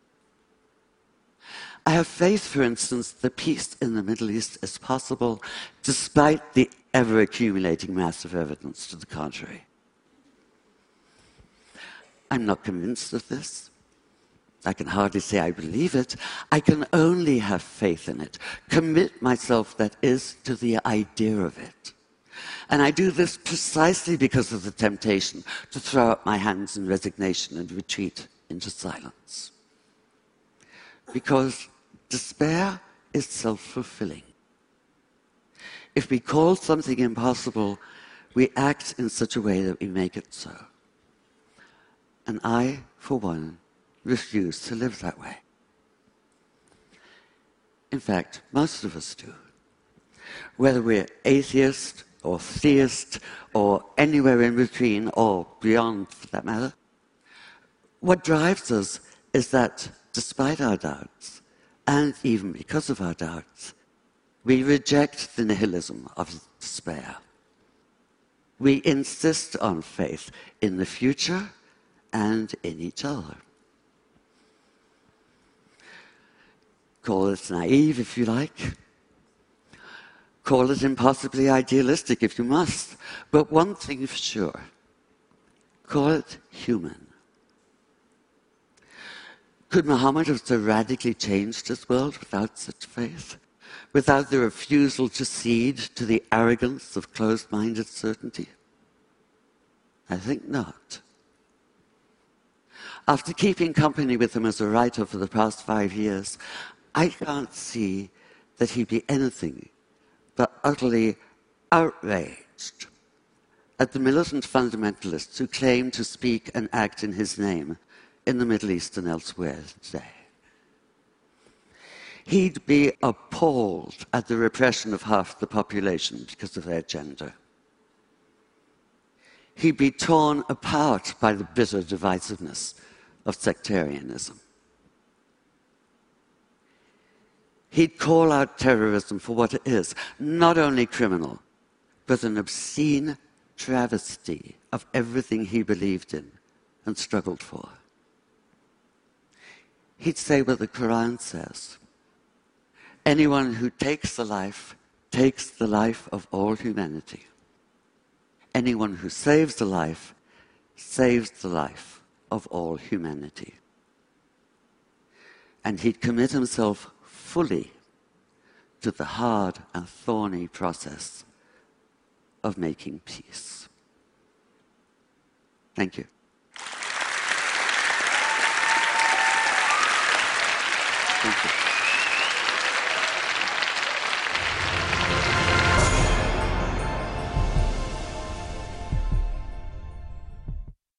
I have faith, for instance, that peace in the Middle East is possible despite the ever-accumulating mass of evidence to the contrary. I'm not convinced of this. I can hardly say I believe it. I can only have faith in it, commit myself, that is, to the idea of it. And I do this precisely because of the temptation to throw up my hands in resignation and retreat into silence. Because despair is self-fulfilling. If we call something impossible, we act in such a way that we make it so. And I, for one, refuse to live that way. In fact, most of us do. Whether we're atheist or theist or anywhere in between or beyond, for that matter, what drives us is that despite our doubts, and even because of our doubts, we reject the nihilism of despair. We insist on faith in the future and in each other. Call it naive if you like. Call it impossibly idealistic if you must. But one thing for sure, call it human. Could Muhammad have so radically changed his world without such faith? Without the refusal to cede to the arrogance of closed-minded certainty? I think not. After keeping company with him as a writer for the past 5 years, I can't see that he'd be anything but utterly outraged at the militant fundamentalists who claim to speak and act in his name in the Middle East and elsewhere today. He'd be appalled at the repression of half the population because of their gender. He'd be torn apart by the bitter divisiveness of sectarianism. He'd call out terrorism for what it is, not only criminal, but an obscene travesty of everything he believed in and struggled for. He'd say what the Quran says: anyone who takes the life of all humanity. Anyone who saves the life saves the life of all humanity. And he'd commit himself fully to the hard and thorny process of making peace. Thank you. Thank you.